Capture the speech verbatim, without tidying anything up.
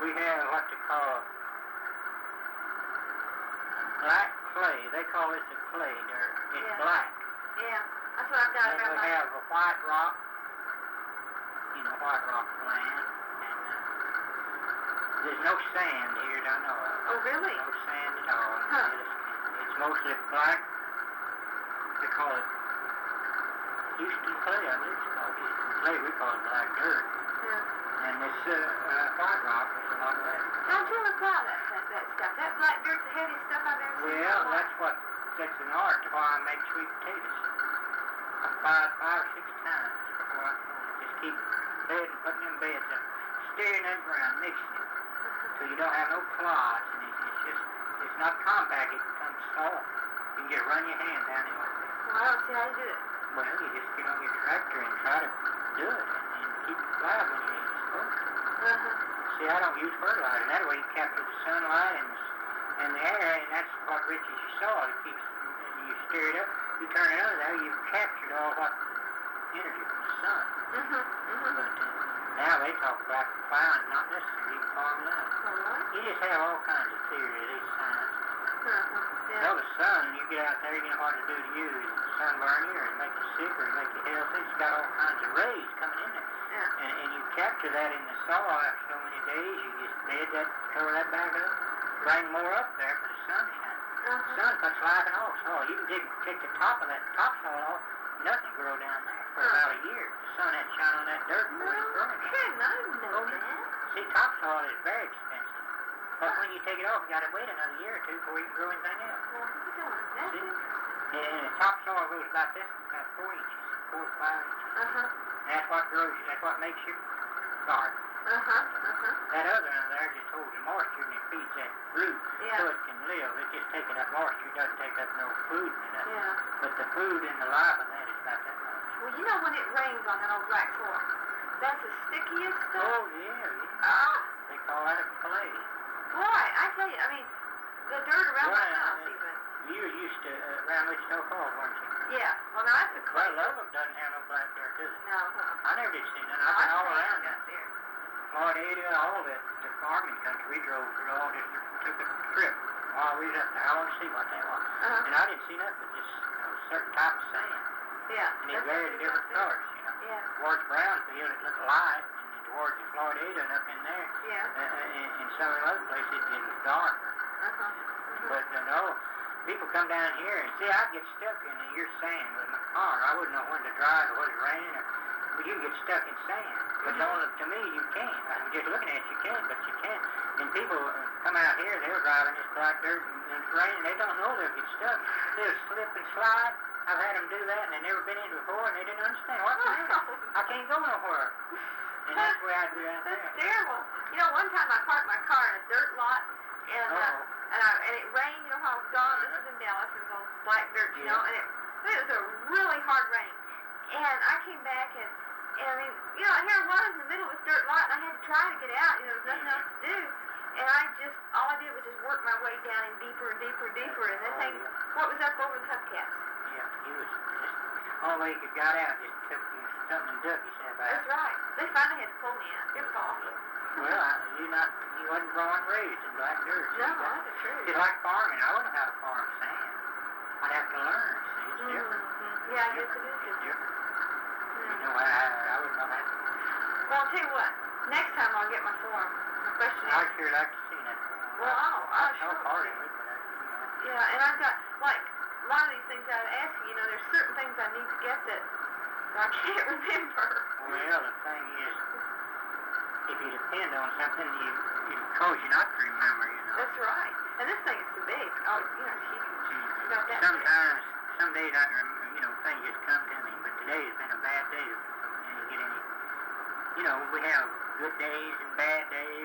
we have what they call black clay. They call this a clay dirt. It's Yeah. black. Yeah, that's what I've got And around we my... have a white rock, you know, white rock land. And uh, there's no sand here, don't know of. Oh, really? No sand at all. Huh. It's, it's mostly black. They call it Houston clay, I believe it's called Houston clay. We call it black dirt. Yeah. And this uh, uh, white rock is a lot of that. Don't you ever plow that, that, that stuff? That black dirt's the heaviest stuff I've ever seen. in Well, my life. that's what sets an art to why I make sweet potatoes. I plowed five or six times before I just keep bedding, putting them beds up, stirring that ground, mixing it, so you don't have no clods, and it's, it's just, it's not compact, it becomes soft. You can just run your hand down it like that. Well, I don't see how you do it. Well, you just get on your tractor and try to do it, and, and keep it flat when you're supposed to. Uh-huh. See, I don't use fertilizer. That way you capture the sunlight and the, and the air, and that's what riches your soil. It keeps, and you stir it up, you turn it under there, you've captured all what energy from the sun. Mm-hmm. Mm-hmm. But uh, now they talk about plowing, not necessarily farming out. Well, what? You just have all kinds of theory, these science. Uh-huh. Yeah. Well, the sun, you get out there, you know what to do to you. The sun burn you, or make you sick, or make you healthy. It's got all kinds of rays coming in there. Yeah. And, and you capture that in the soil after so many days, you just bed that, cover that back up, bring more up there for the sunshine. Uh-huh. The sun puts life in all soil. You can dig, take the top of that topsoil off, nothing grow down there for Huh. about a year. The sun had shine on that dirt before No it grows. kidding, I didn't know Oh, that. See, topsoil is very expensive. But when you take it off, you got to wait another year or two before you can grow anything else. Well, what are you doing? That's See? interesting. And the topsoil goes about this, about four inches, four or five inches. Uh-huh. That's what grows you. That's what makes your garden. Uh-huh. Uh-huh. That other one there just holds the moisture and it feeds that root Yeah. so it can live. It's just taking up moisture. It doesn't take up no food and nothing. Yeah. But the food and the life of that is about that much. Well, you know when it rains on that old black soil, that's the stickiest stuff. Oh, yeah, yeah. Ah! They call that a clay. Boy, I tell you, I mean, the dirt around my Well, house uh, even. You were used to uh, around Wichita Falls, weren't you? Yeah. Well, now that's a clay. Well, Lubbock doesn't have no black dirt, does it? No, huh? I never did see none. I I've been all think around it that. got there. Florida, all that, the farming country, we drove through all just took a trip while we was up there. I wanted to see what that was. Uh-huh. And I didn't see nothing but just a certain type of sand. Yeah. And it that's varied what different it got colors, you know. there. Yeah. Towards Brownfield, it looked light, and then towards the Florida and up in there, Yeah. uh, uh, in, in some of the other places, it was darker. Uh-huh. Uh-huh. But uh, no, people come down here and see, I'd get stuck in your sand with my car. I wouldn't know when to drive or whether it rain or, but you get stuck in sand. But Mhm. only to me, you can't. I'm just looking at you, you can, but you can't. And people uh, come out here, they're driving this black dirt and, and it's raining. They don't know they'll get stuck. They'll slip and slide. I've had them do that, and they've never been in it before, and they didn't understand. What's the matter? I can't go nowhere. And that's the way I do out That's there. terrible. You know, one time I parked my car in a dirt lot, and uh, Uh-oh. and, I, and it rained. You know how it's gone. This is in Dallas. It was all black dirt, you know, Yeah. and it, it was a really hard rain. And I came back, and, and I mean, you know, here I was in the middle of this dirt lot, and I had to try to get out. You know, there was nothing else to do. And I just, all I did was just work my way down in deeper and deeper and deeper, and this thing, what was up over the hubcaps? Yeah, you was just, all way you could got out, just took you something and dug yourself out. That's right. They finally had to pull me out. It was awful. Well, I, you not, you wasn't born and raised in black dirt. No, see, that's the truth. It's like farming. I wouldn't know how to farm sand. I'd have to learn. See, it's different. Mm-hmm. Yeah, I guess it is It's different. different. Mm. You know, I, I wouldn't know how to. Well, I'll tell you what. Next time I'll get my form. My question I'd is. sure like to see that. Well, I'll, I'll No sure. part in it, but I, you know. Yeah, and I've got, like, a lot of these things I'd ask you, you know, there's certain things I need to get that I can't remember. Well, the thing is, if you depend on something, you, it cause you not to remember, you know. That's right. And this thing is so big. Oh, you know, it's huge. See, Got that sometimes, some days I can remember, you know, things just come to me, but today has been a bad day. So, you know, you get any, you know, we have good days and bad days.